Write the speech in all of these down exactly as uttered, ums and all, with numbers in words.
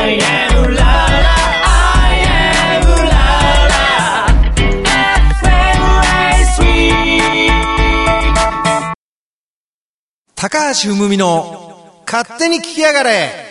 I am la la I am la la エフエム ライスウィーク高橋文美の勝手に聞きやがれ。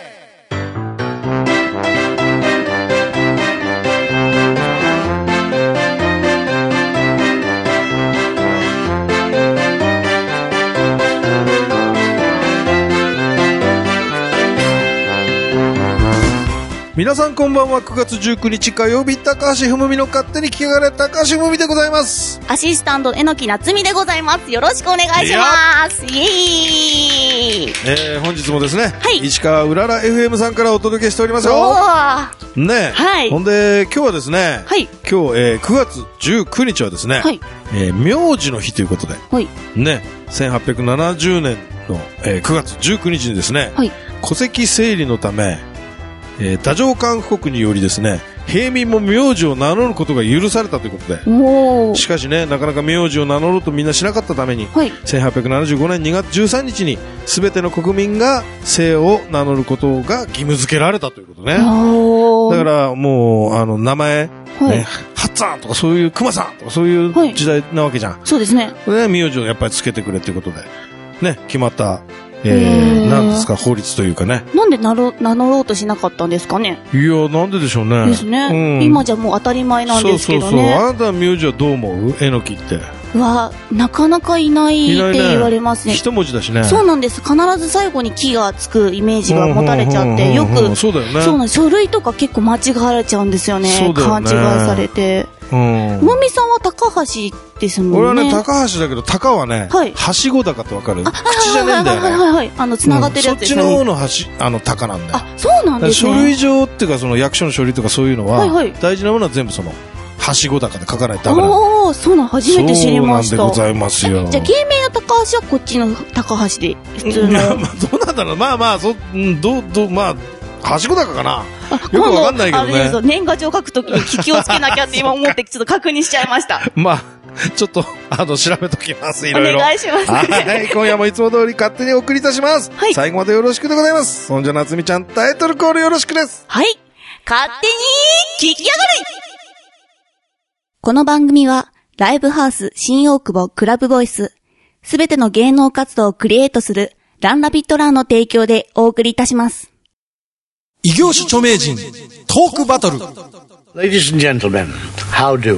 皆さんこんばんは。くがつじゅうくにち火曜日、高橋文美の勝手に聞きやがれ、高橋文美でございます。 アシスタントえのきなつみでございます。よろしくお願いします。イエーイ。 えー、本日もですね、 はい、 石川うらら エフエム さんからお届けしておりますよ。ね、はい。ほんで今日はですね、はい、今日、えー、くがつじゅうくにちはですね、はい、えー、名字の日ということで、はい、ね、せんはっぴゃくななじゅうねんの、えー、くがつじゅうくにちにですね、はい、戸籍整理のためえー、太政官布告によりですね、平民も名字を名乗ることが許されたということで、おしかしね、なかなか名字を名乗ろうとみんなしなかったために、はい、せんはっぴゃくななじゅうごねんにがつじゅうさんにちに全ての国民が姓を名乗ることが義務付けられたということね。だからもうあの名前、はいね、ハッツァンとかそういうクマさんとかそういう時代なわけじゃん。はい、そうですね。ね、名字をやっぱりつけてくれということでね、決まったえー、なんですか、法律というかね。なんで名乗ろうとしなかったんですかね。いや、なんででしょうね。ですね。うん、今じゃもう当たり前なんですけどね。そうそうそう。あなたは名字はどう思う？えのきって。は、なかなかいないって言われますね。一文字だしね。そうなんです。必ず最後に木がつくイメージが持たれちゃって、よく、そうだよね。そうなんです。書類とか結構間違われちゃうんですよね。そうだよね。勘違いされて。うん。もみさんは高橋ですもんね。俺はね、高橋だけど、高はね、はい、はしご高ってわかる？口じゃねえんだよね。はいはいはい。あの、繋がってるやつですね。そっちの方のはし、あの、高なんだよ。あ、そうなんですね。書類上っていうか、その役所の書類とかそういうのは、はいはい、大事なものは全部その、はしご高で書かないとダメなの。ああ、そうなん、初めて知りました。そうなんでございますよ。じゃあ、芸名の高橋はこっちの高橋で、普通の。まあ、どうなんだろう。まあまあ、そ、うん、どう、どう、まあ、はしご高かな。よくわかんないけどね。あれ年賀状書くときに気をつけなきゃって今思ってちょっと確認しちゃいました。まあ、ちょっと、あの、調べときます。いろいろ。お願いします。はい。今夜もいつも通り勝手にお送りいたします。はい。最後までよろしくでございます。そんじゃなつみちゃん、タイトルコールよろしくです。はい。勝手に聞きやがれ。この番組は、ライブハウス新大久保クラブボイス、すべての芸能活動をクリエイトするランラビットランの提供でお送りいたします。異業種著名人トークバトル。 Ladies and gentlemen, how do?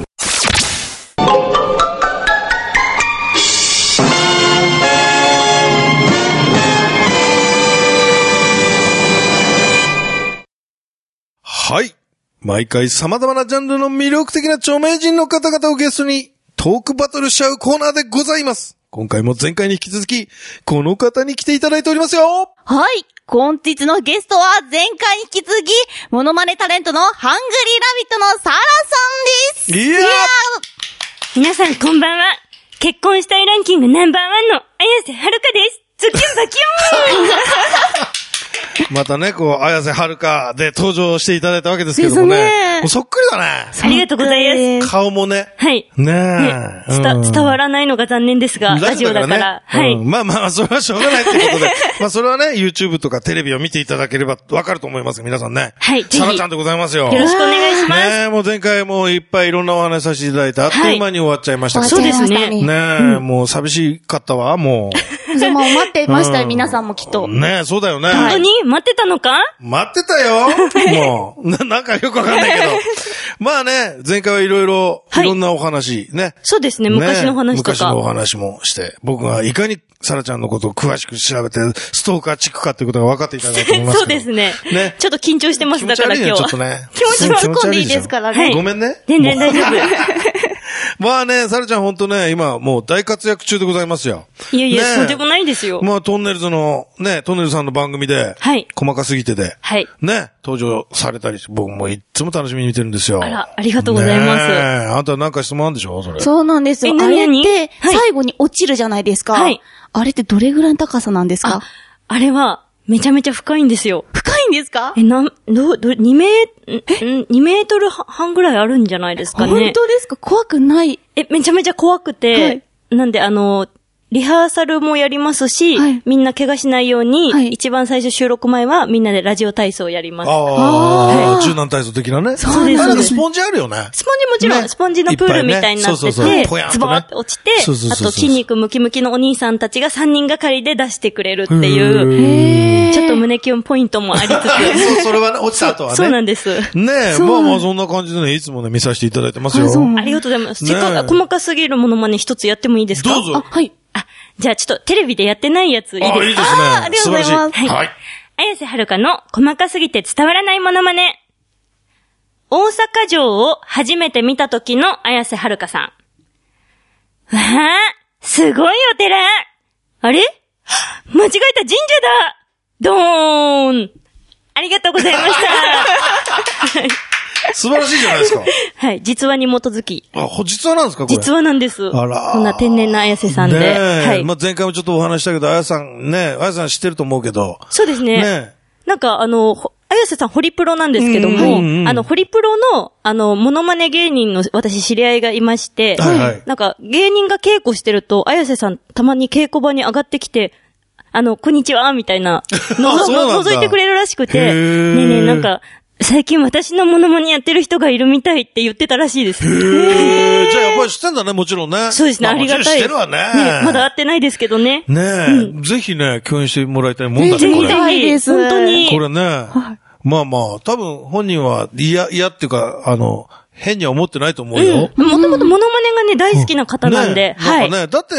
はい、毎回様々なジャンルの魅力的な著名人の方々をゲストにトークバトルしちゃうコーナーでございます。今回も前回に引き続きこの方に来ていただいておりますよ。はい、本日のゲストは前回に引き続きモノマネタレントのハングリーラビットのサラさんです。いやー、 皆さんこんばんは。結婚したいランキングナンバーワンの綾瀬はるかです。ズッキュンバキュンまたね、こう、綾瀬はるかで登場していただいたわけですけどもね。ね、もうそっくりだね。 ありがとうございます。 顔もね。はい。ねえ。 ね、うん、伝わらないのが残念ですが、ラジオだから。ね、はい、 うん。まあまあ、それはしょうがないってことで。まあそれはね、YouTube とかテレビを見ていただければわかると思います。皆さんね。はい。サラちゃんでございますよ。 よろしくお願いします。 ねえ、もう前回もいっぱいいろんなお話させていただいて、あっという間に終わっちゃいましたけど。 はい、そうですね。 ねえ、うん、もう寂しかったわ、もう。 そう、待ってましたよ、皆さんもきっと。 ねえ、そうだよね。 本当に待ってたのか？ 待ってたよもう、な、なんかよくわかんないけど。まあね、前回はいろいろ、いろんなお話、ね、はい。 そうですね、昔の話とか。 昔のお話もして、僕がいかにサラちゃんのことを詳しく調べて、ストーカーチックかっていうことが分かっていただいたと思いますけど。 そうですね。ね。ちょっと緊張してます、だから今日は。 ちょっとね。 気持ちは突っ込んでいいですからね。 ごめんね。 全然大丈夫。 まあね、サラちゃんほんとね、今もう大活躍中でございますよ。 いやいや、そうでもないですよ。 まあトンネルズの、ね、トンネルズさんの番組で、はい。細かすぎてで、はい。ね、登場されたりして、僕もいつも楽しみに見てるんですよ。 あら、ありがとうございます。ね、 あんたなんか質問あるんでしょそれ。 そうなんですよ。あれって、最後に落ちるじゃないですか。はい。あれってどれぐらいの高さなんですか？ あ、あれは、めちゃめちゃ深いんですよ。 深いんですか？ え、なん、ど、ど、にメー、にメートル半ぐらいあるんじゃないですかね。 本当ですか？怖くない。 え、めちゃめちゃ怖くて、はい、なんであの、 リハーサルもやりますし、はい、みんな怪我しないように、はい、一番最初収録前はみんなでラジオ体操をやります。 ああ、はい、柔軟体操的なね。 そうです。 なんかスポンジあるよね。 スポンジもちろん、ね、スポンジのプールみたいになってて、ね、そうそうそうズボーって落ちて、そうそうそうそう、あと筋肉ムキムキのお兄さんたちがさんにんがかりで出してくれるっていう、ちょっと胸キュンポイントもありつつ。そう、 それはね、落ちた後はね。 そうなんです。 ねえ、まあまあそんな感じでね、いつもね、見させていただいてますよ。 ありがとうございます。せっかく細かすぎるものまね一つやってもいいですか？ どうぞ。 あ、はい。あ、じゃあちょっとテレビでやってないやついいですか？ あ、いいですね。 あ、ありがとうございます。 はい。はい。 綾瀬はるかの細かすぎて伝わらないモノマネ。大阪城を初めて見た時の綾瀬はるかさん。わあ、すごいお寺。あれ？間違えた神社だ。ドーン。ありがとうございました。 素晴らしいじゃないですか。 はい。実話に基づき。 あ、実話なんですかこれ。 実話なんです。 あら。 こんな天然な綾瀬さんで。 ねえ。 はい。 まあ、前回もちょっとお話したけど、綾さんね、綾さん知ってると思うけど。 そうですね。ねなんかあの、綾瀬さんホリプロなんですけども、うんうん、あの、ホリプロの、あの、モノマネ芸人の私知り合いがいまして、はいはい、なんか芸人が稽古してると、綾瀬さんたまに稽古場に上がってきて、あの、こんにちはみたいなの、の、覗いてくれるらしくて、ねえねえ、なんか、最近私のモノマネやってる人がいるみたいって言ってたらしいです。 へー。じゃあやっぱり知ってんだね、もちろんね。 そうですね、ありがたい。 知ってるわね。 ね、まだ会ってないですけどね。 ねえ、うん、ぜひね、共演してもらいたいもんだね、これ。 ぜひぜひ、本当に。 これね、はい、まあまあ、多分本人は嫌、嫌っていうか、あの、変には思ってないと思うよ。 うん、もともとモノマネがね、大好きな方なんで、 うん、ね、はい。なんかね、だって、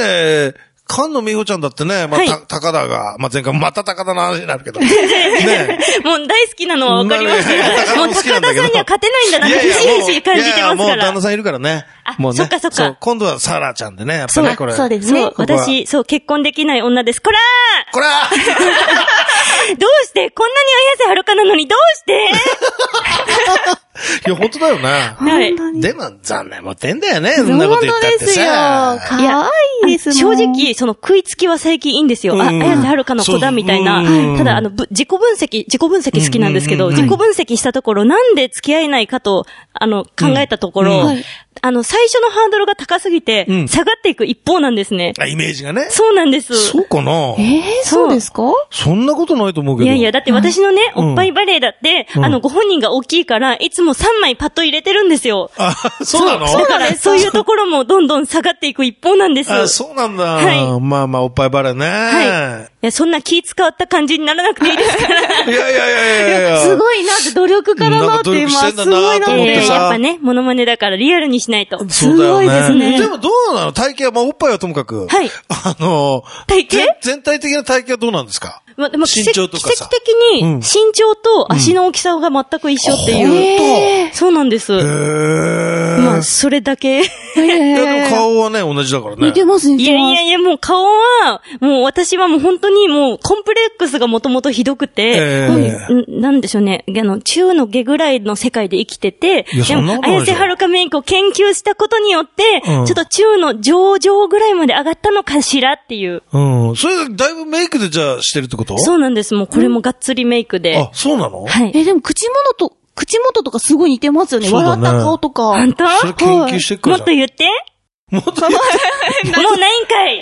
菅野美穂ちゃんだってね、まあ、はい、た、高田が、まあ、前回また高田の話になるけど。ね。 もう大好きなのはわかりますから。もう高田さんには勝てないんだなって、ひしひし感じてますから。いやいや、 もう旦那さんいるからね。 もうね。そっかそっか。そう、 今度はサラちゃんでね、やっぱね、これ。 そうですね。私、そう、結婚できない女です。こらーこらーどうしてこんなに綾瀬はるかなのにどうしていや、本当だよね。 はい。 でも、残念もってんだよね。そんなこと言ったってさ。 かわいいです正直、その食いつきは最近いいんですよ。あ、綾瀬はるかの子だみたいな。ただ、あの、自己分析、自己分析好きなんですけど、自己分析したところ、なんで付き合えないかと、あの、考えたところ、あの、最初のハードルが高すぎて、下がっていく一方なんですね。 あ、イメージがね。 そうなんです。 そうかなええ、そうですか？ そんなことないと思うけど。 いやいや、だって私のね、おっぱいバレーだって、あの、ご本人が大きいから、いつもさんまいパッと入れてるんですよ。 あ、そうなの？ だから、そういうところもどんどん下がっていく一方なんです。 あ、そうなんだ。 はい。 まあまあ、おっぱいバレーね。 はい。いや、そんな気使った感じにならなくていいですから。 いやいやいやいやいや。 すごいなって、努力家だなって今、すごいなって。 やっぱね、モノマネだからリアルにしないと。 すごいですね。でもどうなの？体型は、まあ、おっぱいはともかく。 はい。 あの、 体型？ 全体的な体型はどうなんですか？ ま、でも身長とかさ。 奇跡的に、身長と足の大きさが全く一緒っていう。 うん、 そうなんです。へー。 まあ、それだけ。いや、でも顔はね、同じだからね。 似てますね。 いやいやいや、もう顔は、もう私はもう本当にもうコンプレックスがもともとひどくて、えー、なんでしょうね。あの、中の下ぐらいの世界で生きてて、でも、綾瀬はるかメイクを研究したことによって、うん、ちょっと中の上々ぐらいまで上がったのかしらっていう。 うん。それだいぶメイクでじゃあしてるってこと？ そうなんです。もうこれもがっつりメイクで。 あ、そうなの？ はい。 え、でも口元と、口元とかすごい似てますよね。笑った顔とか。 本当？ それ研究してっから。 もっと言って。 もっと言って。 もうないんかい。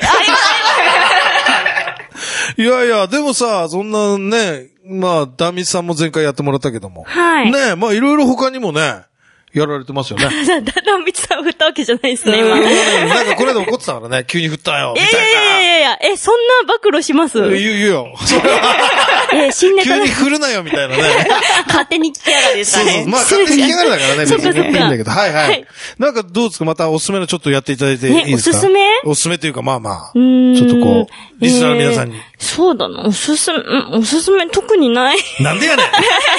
いやいや、でもさ、そんなね、まあ、ダミさんも前回やってもらったけども。 はい。 ね、まあいろいろ他にもね、やられてますよね。 だんだんみつさん振ったわけじゃないですね、今。 なんかこれで怒ってたからね、急に振ったよ、みたいな。 いやいやいやいや、え、そんな暴露します？ 言う、言うよ。 え、新ネタ。 急に振るなよ、みたいなね。 勝手に聞きやがるですかね。 そうそう。まあ、勝手に聞きやがるだからね、別に言っていいんだけど。はいはい。なんかどうですか？またおすすめのちょっとやっていただいていいですか？ おすすめ？ おすすめというか、まあまあ。ちょっとこう、リスナーの皆さんに。 そうだな、おすすめ、おすすめ特にない。 なんでやねん。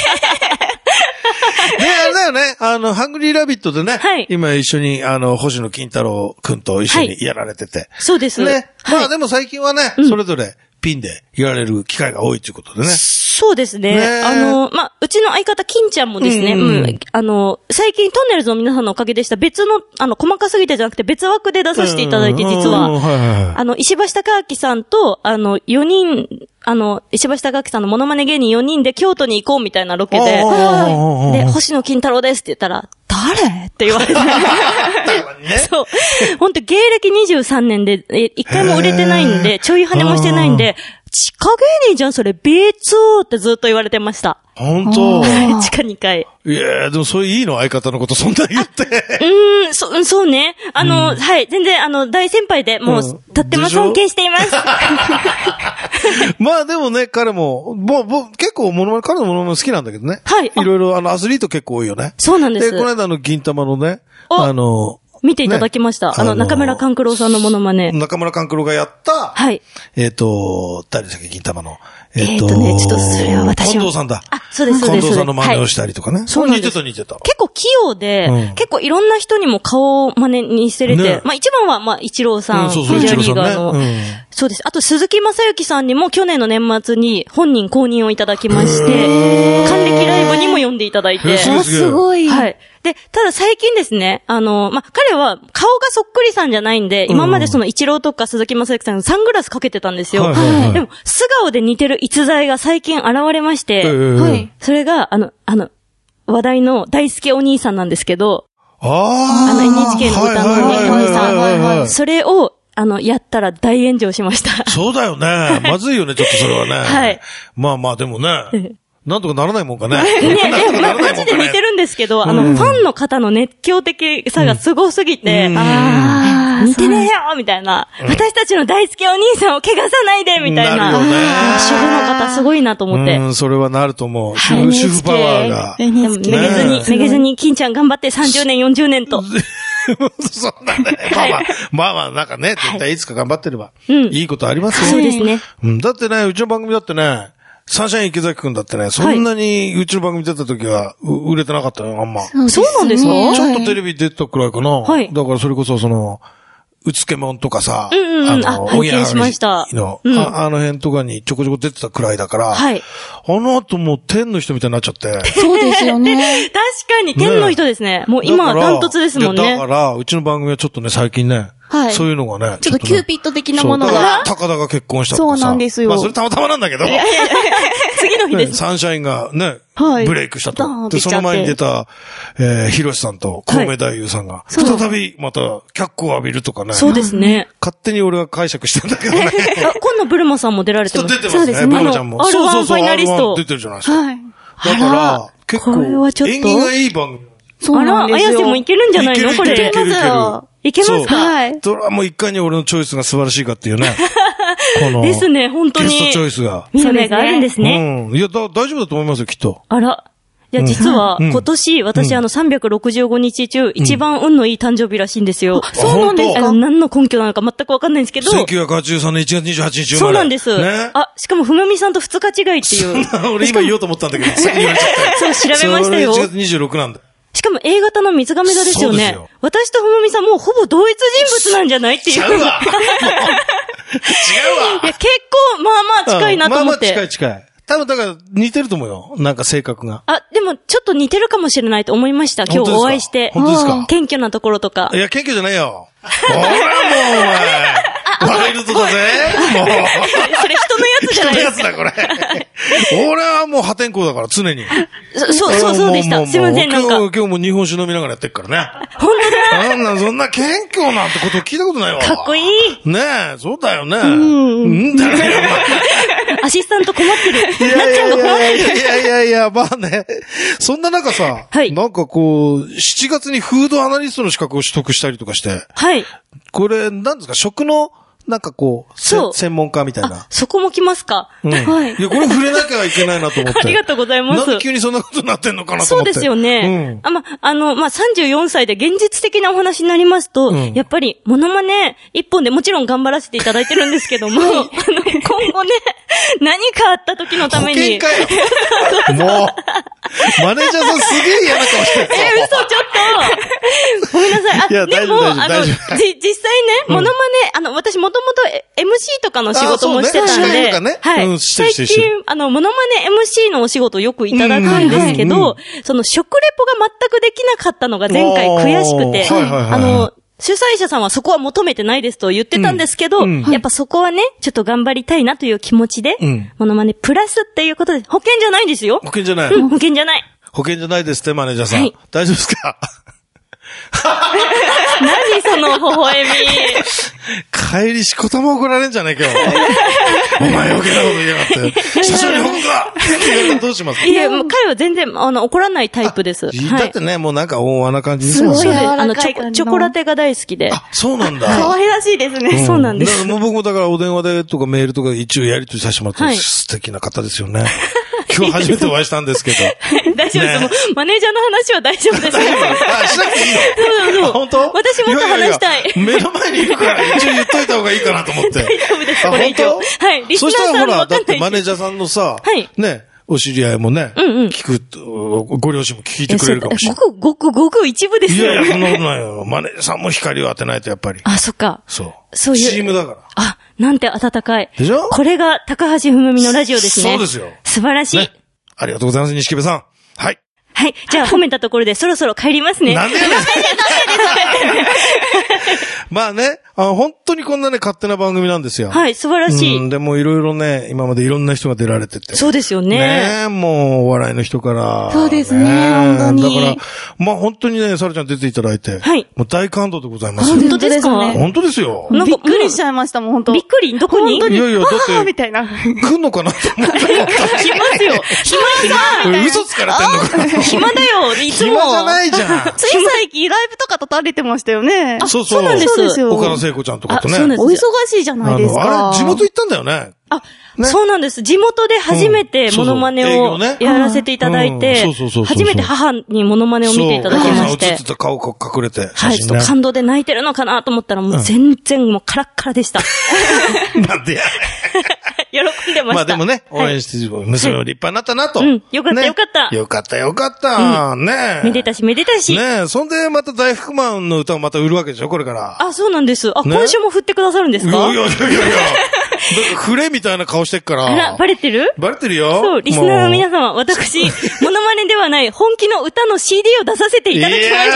で、あれだよね。あの、ハングリーラビットでね。はい。今一緒に、あの、星野金太郎くんと一緒にやられてて。はい、 そうです。 ね。はい、まあでも最近はね、うん、それぞれピンでやられる機会が多いということでね。 そうですね。ねあの、まあ、うちの相方、金ちゃんもですね、うん、うん、あの、最近トンネルズの皆さんのおかげでした。別の、あの、細かすぎてじゃなくて別枠で出させていただいて、実は。はいはいはい、あの、石橋貴明さんと、あの、よにん、あの、石橋貴明さんのモノマネ芸人よにんで京都に行こうみたいなロケで、で、星野金太郎ですって言ったら、誰ってって言われて。そう。ほんと芸歴にじゅうさんねんで、え、一回も売れてないんで、ちょい跳ねもしてないんで、地下芸人じゃん、それ、ビーツー ってずっと言われてました。 本当地下にかい。 いやでもそれいいの相方のことそんな言って。 うーん、そ、そうね。あの、うん、はい、全然、あの、大先輩で、もう、うん、とっても尊敬しています。 まあでもね、彼も、もう、もう結構モノマネ、彼のモノマネ好きなんだけどね。 はい。 いろいろ、あの、アスリート結構多いよね。 そうなんです。 で、この間の銀玉のね、あの、 見ていただきました。ね、あの、中村勘九郎さんのモノマネ。 中村勘九郎がやった、 はい。 えっ、ー、と、誰でしたっけ、銀玉の。 えっ、ー、とね、ちょっとそれは私は。 近藤さんだ。 あ、そうです、そうです。 近藤さんの真似をしたりとかね。はい、そう似てた似てた。 結構器用で、うん、結構いろんな人にも顔を真似にしてれて、ね、まあ一番は、まあ、一郎さん、うん、そうそう、メジャーリーガーの、ねうん。そうです。あと、鈴木正幸さんにも去年の年末に本人公認をいただきまして、還暦ライブにも呼んでいただいて。 すごい。 はい。で、ただ最近ですね、あの、まあ、彼は顔がそっくりさんじゃないんで、今までその一郎とか鈴木正幸さんのサングラスかけてたんですよ。はいはいはい、でも、素顔で似てる逸材が最近現れまして、はい。それが、あの、あの、話題の大輔お兄さんなんですけど、 ああ。 あの エヌエイチケー の歌のお兄さん。それを、あの、やったら大炎上しました。 そうだよね。まずいよね、ちょっとそれはね。はい。まあまあ、でもね。なんとかならないもんかね。 いやいや、ま、マジで似てるんですけど、あの、うん、ファンの方の熱狂的さがすごすぎて、うん、あー、似てねえよみたいな、うん、私たちの大好きお兄さんを汚さないでみたいな。なるよね。主婦の方すごいなと思って。 うん、それはなると思う。主婦、主婦パワーが。 めげずに、めげずに、金ちゃん頑張ってさんじゅうねん、よんじゅうねんと。 そうだね。まあまあ、まあまあ、なんかね、絶対いつか頑張ってれば、いいことありますよ。 そうですね。 うん、だってね、うちの番組だってね、サンシャイン池崎くんだってね、そんなにうちの番組出た時は売れてなかったよ、あんま。 そうなんですか？ ちょっとテレビ出たくらいかな。はい。だからそれこそその、うつけもんとかさ、 うんうんうん、あの、拝見しました。 の、うん、あ, あの辺とかにちょこちょこ出てたくらいだから、はい。あの後もう天の人みたいになっちゃって。 そうですよね。 確かに天の人ですね。ねもう今はダントツですもんね。 だから、うちの番組はちょっとね、最近ね、はい。そういうのがね。 ちょっとキューピッド的なものが。 高田が結婚したとかさ。 そうなんですよ。 まあそれたまたまなんだけど。いやいやいや次の日です。 サンシャインがね、はい、ブレイクしたと。で、その前に出た、えー、ヒロシさんと小梅太夫さんが、再びまた脚光を浴びるとかね。 そうですね。 勝手に俺は解釈してんだけどね。 今度ブルマさんも出られてます。 出てますね。ブルマちゃんも。 アールワン ファイナリスト。 出てるじゃないですか。はい。だから、結構、縁起がいい番組。 そうなんですよ。あら、綾瀬もいけるんじゃないのこれ。 いけるいけるいける。 いけますか？はい。 それはもういかに俺のチョイスが素晴らしいかっていうね。この。 ですね、本当に。 ゲストチョイスが。 見る目があるんですね。 うん。いや、だ、大丈夫だと思いますよ、きっと。 あら。いや、実は、今年、私、あの、さんびゃくろくじゅうごにち中、一番運のいい誕生日らしいんですよ。 そうなんですか？ 何の根拠なのか全くわかんないんですけど。 せんきゅうひゃくはちじゅうさんねんいちがつにじゅうはちにち生まれ。 そうなんです。ね。あ、しかも、ふむみさんと二日違いっていう。 俺今言おうと思ったんだけど、先に言われちゃった。 そう、調べましたよ。 いちがつにじゅうろくなんだ。 しかも A 型の水亀座ですよね。よ私とふむみさんもうほぼ同一人物なんじゃないっていう。 違うわ違うわいや、結構、まあまあ近いなと思って。 まあまあ近い近い。多分だから似てると思うよ。なんか性格が。 あ、でもちょっと似てるかもしれないと思いました。今日お会いして。 本当ですか？ 謙虚なところとか。 いや、謙虚じゃないよ。ほらもうお前。ワイルドだぜ。もう。 それ人のやつじゃないですか。 人のやつだ、これ。俺はもう破天荒だから、常に。 そ、そう、そうでした。すいません、なんか。 今日、今日も日本酒飲みながらやってっからね。 本当だ。 そんな、そんな謙虚なんてこと聞いたことないわ。 かっこいい。 ねえ、そうだよね。うん。うんだよ。 アシスタント困ってる。なっちゃんが困ってる。 いやいやいや、まあね。そんな中さ、はい、なんかこう、しちがつにフードアナリストの資格を取得したりとかして。 はい。 これ、なんですか、食の、なんかこう、そう専門家みたいな。 そこも来ますか。 うん。はい。いや、これ触れなきゃいけないなと思って。 ありがとうございます。 なんで急にそんなことになってんのかなと思って。 そうですよね。うん。あ、ま、あの、まあ、さんじゅうよんさいで現実的なお話になりますと、うん、やっぱり、モノマネ一本でもちろん頑張らせていただいてるんですけども、はい、あの、今後ね、何かあった時のために。 保険かよ。もう、マネージャーさんすげえ嫌な顔してる。 え、嘘、ちょっと。ごめんなさい。あ、 いや、 でも、あの、じ、実際ね、モノマネ、あの、私もともと エムシー とかの仕事もしてたんで、 ね、 はい、うん。最近、あの、モノマネ エムシー のお仕事をよくいただくんですけど、その食レポが全くできなかったのが前回悔しくて、はいはいはい、あの、主催者さんはそこは求めてないですと言ってたんですけど、うんうん、やっぱそこはね、ちょっと頑張りたいなという気持ちで、うん、モノマネプラスっていうことで、保険じゃないんですよ。 保険じゃない。 うん、保険じゃない。 保険じゃないですって、マネージャーさん。はい、大丈夫ですか何その微笑み。 帰りしこたま怒られんじゃねえ今日。お前余計なこと言いやがって。社長に報告かって言われたらどうします？ いや、もう彼は全然、あの、怒らないタイプです。 だってね、もうなんか大和な感じですもんね。 そうです。あの、チョコ、チョコラテが大好きで。 あ、そうなんだ。 可愛らしいですね。 そうなんです。 だからもう僕もだからお電話でとかメールとか一応やり取りさせてもらって、素敵な方ですよね。今日初めてお会いしたんですけど。 大丈夫です。もうマネージャーの話は大丈夫です。 大丈夫あ、しなくていいの？ そうそうそう。 本当？ 私もっと話したい。 いやいやいや目の前にいるから一応言っといた方がいいかなと思って。 大丈夫です、これ以上。はい。リスナーさんそしたらほら、 わかんないだってマネージャーさんのさ、 はい。 ね、お知り合いもね、 うんうん。 聞く、ご両親も聞いてくれるかもしれない。 ごく、ごく、ごく一部ですよ。 いやいや、そんなことないよ。マネージャーさんも光を当てないとやっぱり。 あ、そっか。 そう。 そういう。 チームだから。 あ、なんて温かい。 でしょ？ これが高橋文美のラジオですね。 そうですよ。 素晴らしい。 ね、ありがとうございます、錦部さん。はい。 はい。じゃあ褒めたところでそろそろ帰りますね。 なんでやねん。まあね、あ、本当にこんなね、勝手な番組なんですよ。 はい、素晴らしい。 うん、でもいろいろね、今までいろんな人が出られてて。 そうですよね。 ねもう、お笑いの人から。 そうですね、本当に。 だから、まあ本当にね、サラちゃん出ていただいて。 はい。 もう大感動でございますよ。 本当ですか？ 本当ですよ。 なんかびっくりしちゃいました、もう本当。 びっくりどこに？ 本当に。 いやいや、だって。 みたいな。 来んのかなと思って。来ますよ。暇さ。嘘つかれてんのかな。 暇だよ、いつも。 暇じゃないじゃん。 つい最近ライブとかと垂れてましたよね。 そうそう。 そうなんですよ。 岡田聖子ちゃんとかとね。 お忙しいじゃないですか。 あれ、地元行ったんだよね。 あ、そうなんです。地元で初めてモノマネをやらせていただいて、初めて母にモノマネを見ていただきまして。 そう、映ってた顔隠れて。 はい、ちょっと感動で泣いてるのかなと思ったらもう全然もうカラッカラでした。 なんでや。 喜んでました。 まあでもね、応援して、娘も立派になったなと。 うん、よかったよかった。 よかったよかった。ねめでたしめでたし。 ねそんでまた大福マンの歌をまた売るわけでしょ、これから。 あ、そうなんです。あ、今週も振ってくださるんですか？ いやいやいやいや。なんかフレみたいな顔してっから。 あら、バレてる？ バレてるよ。 そう、リスナーの皆様、私、モノマネではない本気の歌の シーディー を出させていただきました。イエ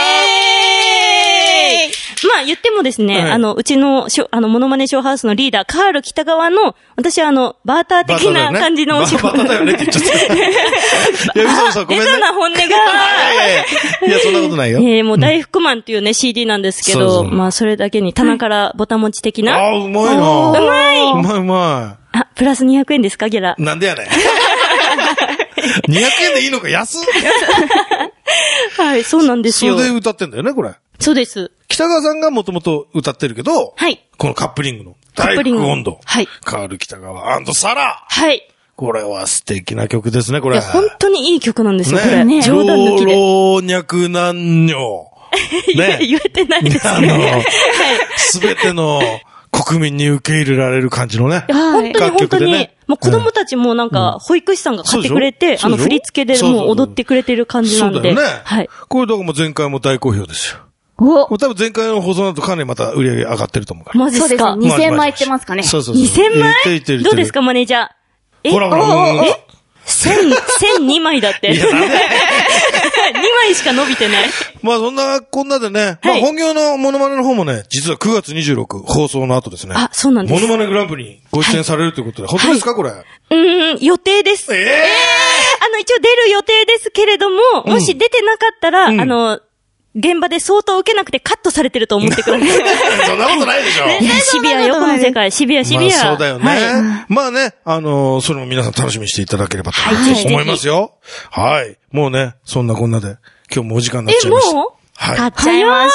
ーイ！まあ言ってもですね、あの、うちの、あの、モノマネショーハウスのリーダー、カール北川の、私はあの、バーター的な感じのお仕事。 バーターだよねって言っちゃった。いや、嘘嘘、ごめんね。 出たな、本音が。いやいやいや、そんなことないよ。 えー、もう大福マンっていうね、シーディー なんですけど、まあそれだけに棚からボタン持ち的な。 あ、うまいな。 うまい。 うまいうまい。あ、プラスにひゃくえんですか、ギャラ。 なんでやねん。にひゃくえんでいいのか、安っ。 はい、そうなんですよ。 それで歌ってんだよね、これ。 そうです。 北川さんがもともと歌ってるけど、 はい。 このカップリングの大福温度。 はい。 カール北川&サラ。 はい。 これは素敵な曲ですね、これ。いや、 本当にいい曲なんですよ、これね。冗談抜きで。 老若男女。 ね。言えてないですね。あの、はい。 すべての国民に受け入れられる感じのね。 本当に本当に。もう子供たちもなんか、保育士さんが買ってくれて、あの、振り付けでもう踊ってくれてる感じなんで。 そうだよね。 はい。 これだからもう前回も大好評ですよ。 お多分前回の放送だとかなりまた売り上げ上がってると思うから。 マジですか？ にせんまいいってますかね。 そうそうそう。 にせんまいどうですか、マネージャー。 えほらほら。 え千、千二枚だって。いや、なんでにまいしか伸びてない。 まあそんな、こんなでね。まあ本業のモノマネの方もね、実はくがつにじゅうろく放送の後ですね。 あ、そうなんです。 モノマネグランプリにご出演されるということで、本当ですかこれ。 うん、予定です。ええあの、一応出る予定ですけれども、もし出てなかったら、あの、現場で相当受けなくてカットされてると思ってください。 そんなことないでしょ。 シビアよ、この世界。シビア、シビア。 まあそうだよね。まあね、あの、それも皆さん楽しみにしていただければと思いますよ。はい。もうね、そんなこんなで、今日もお時間になっちゃいました。 え、もうはい。 買っちゃいました。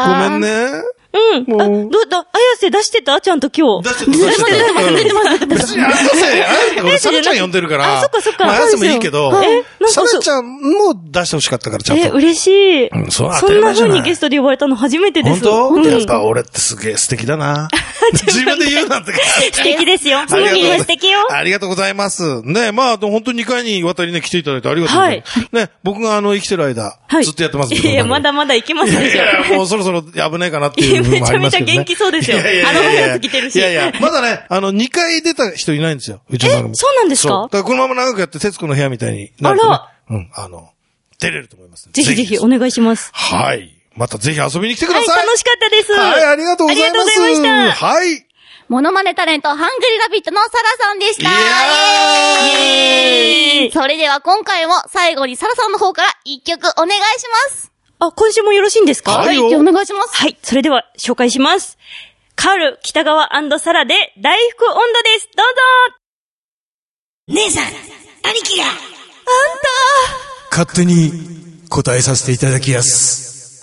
ごめんね。 うん。あ、ど、だ、あやせ出してたちゃんと今日。 出してた、出してた。出してた。別に、あやせ、あやせ、俺、サラちゃん呼んでるから。 あ、そっかそっか。 まあ、あやせもいいけど、 え、 サラちゃんも出してほしかったから、ちゃんと。 え、嬉しい。 うん、そう、 そんな風にゲストで呼ばれたの初めてです。 本当？やっぱ俺ってすげえ素敵だな。自分で言うなんて。 素敵ですよ。すごい素敵よ。 ありがとうございます。ね、まあ、本当ににかいにわたりね、来ていただいてありがとうございます。ね、僕があの、生きてる間、ずっとやってますんで。 いや、まだまだ行きますでしょ。 いや、もうそろそろ危ないかなっていう部分もありますけどね。 めちゃめちゃ元気そうですよ。あの、早く来てるし。 いやいや、まだね、あの、にかい出た人いないんですよ。うちの番組。 え、そうなんですか？ そう。だからこのまま長くやって、徹子の部屋みたいになると、ね。あら。うん、あの、出れると思います。 ぜひぜひお願いします。 はい。またぜひ遊びに来てください。 はい、楽しかったです。 はい、ありがとうございます。ありがとうございました。はい。 モノマネタレント、ハングリーラビットのサラさんでした。イエーイ！それでは今回も最後にサラさんの方から一曲お願いします。 ああ、今週もよろしいんですか？ はい、お願いします。 はい、それでは紹介します。カール北川&サラで大福温度です。どうぞ。 姉さん、兄貴が。あんた。勝手に答えさせていただきやす。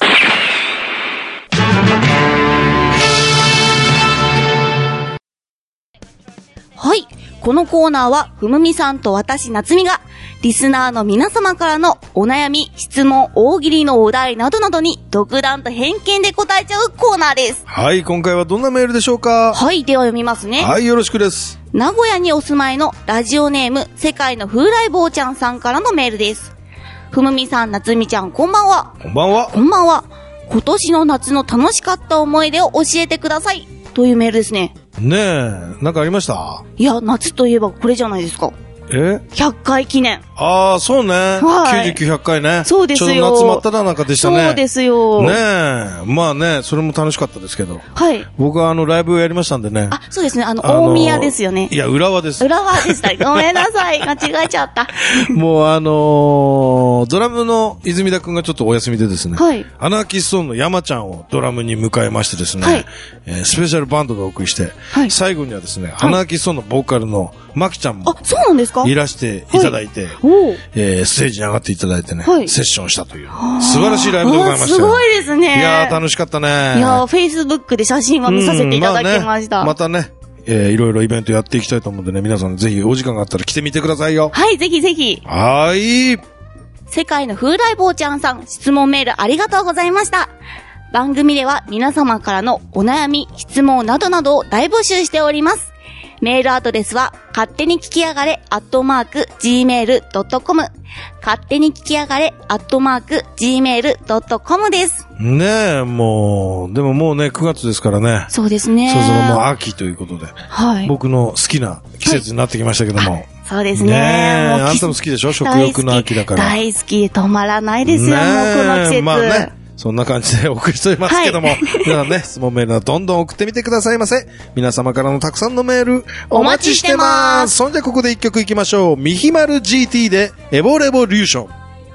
はい。このコーナーは、ふむみさんと私、なつみが、リスナーの皆様からのお悩み、質問、大喜利のお題などなどに、独断と偏見で答えちゃうコーナーです。 はい、今回はどんなメールでしょうか？ はい、では読みますね。 はい、よろしくです。 名古屋にお住まいのラジオネーム、世界の風来坊ちゃんさんからのメールです。ふむみさん、なつみちゃん、こんばんは。 こんばんは。 こんばんは。今年の夏の楽しかった思い出を教えてください。というメールですね。 ねえ、なんかありました？ いや、夏といえばこれじゃないですか。 え ?ひゃっ回記念。 ああ、そうね。はい。きゅうじゅうきゅう、ひゃっかいね。 そうですよ。 ちょうど夏真っ只中でしたね。 そうですよ。 ねえ。まあね、それも楽しかったですけど。 はい。 僕はあの、ライブをやりましたんでね。 あ、そうですね。あの、大宮ですよね。 いや、浦和です。 浦和でした。ごめんなさい。間違えちゃった。 もうあのー、ドラムの泉田くんがちょっとお休みでですね。 はい。 アナーキストーンの山ちゃんをドラムに迎えましてですね。はい。えー、スペシャルバンドでお送りして。はい。最後にはですね、はい、アナーキストーンのボーカルのマキちゃんも。 あ、そうなんですか？ いらしていただいて。はい、おえー、ステージに上がっていただいてね。はい。セッションしたという。素晴らしいライブでございました。 すごいですね。 いやー、楽しかったね。 いやー、フェイスブックで写真は見させていただきました。 まあね、またね、えー、いろいろイベントやっていきたいと思うんでね、皆さんぜひお時間があったら来てみてくださいよ。 はい、ぜひぜひ。 はーい。 世界の風来坊ちゃんさん、質問メールありがとうございました。番組では皆様からのお悩み、質問などなどを大募集しております。メールアドレスは、勝手に聞きやがれ、アットマーク、ジーメールドットコム。勝手に聞きやがれ、アットマーク、ジーメールドットコム です。 ねえ、もう、でももうね、くがつですからね。 そうですね。 そろそろもう秋ということで。はい。僕の好きな季節になってきましたけども。はい、 そうですね。ねえ、あんたも好きでしょ？食欲の秋だから。 大好き、止まらないですよ、もうこの季節。 まあね。そんな感じでお送りしておりますけども、はい、皆さんね、質問メールはどんどん送ってみてくださいませ。皆様からのたくさんのメール、お待ちしてます。そんじゃここで一曲いきましょう。ミヒマル ジーティー で、エボレボリューション。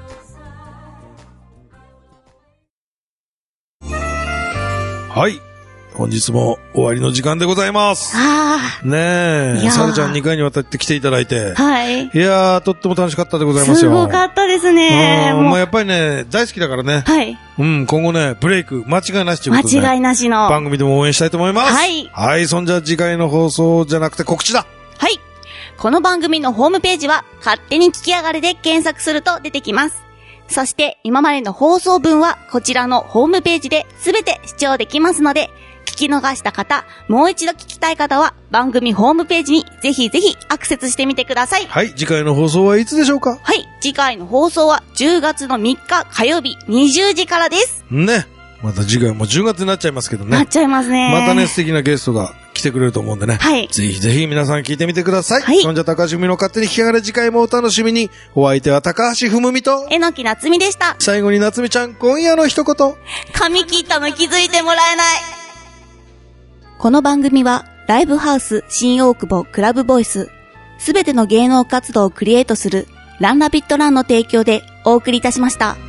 はい。本日も終わりの時間でございます。 ああ。ねえ。サルちゃんにかいにわたって来ていただいて。 はい。 いやー、とっても楽しかったでございますよ。 すごかったですね。 まあやっぱりね、大好きだからね。 はい。 うん、今後ね、ブレイク、間違いなしということで、ね。 間違いなしの。 番組でも応援したいと思います。 はい。 はい、そんじゃ次回の放送じゃなくて告知だ。 はい。この番組のホームページは、勝手に聞きやがれで検索すると出てきます。そして、今までの放送分は、こちらのホームページで全て視聴できますので、聞き逃した方、もう一度聞きたい方は、番組ホームページにぜひぜひアクセスしてみてください。 はい、次回の放送はいつでしょうか？ はい、次回の放送はじゅうがつのみっか火曜日にじゅうじからです。 ね。また次回もじゅうがつになっちゃいますけどね。 なっちゃいますね。 またね、素敵なゲストが来てくれると思うんでね。 はい。 ぜひぜひ皆さん聞いてみてください。 はい。 そんじゃ高橋文の勝手に聞きやがれ、次回もお楽しみに。お相手は高橋文美と、 えのきなつみでした。 最後になつみちゃん、今夜の一言。 髪切ったの気づいてもらえない。この番組は、ライブハウス新大久保クラブボイス、すべての芸能活動をクリエイトするランナビットランの提供でお送りいたしました。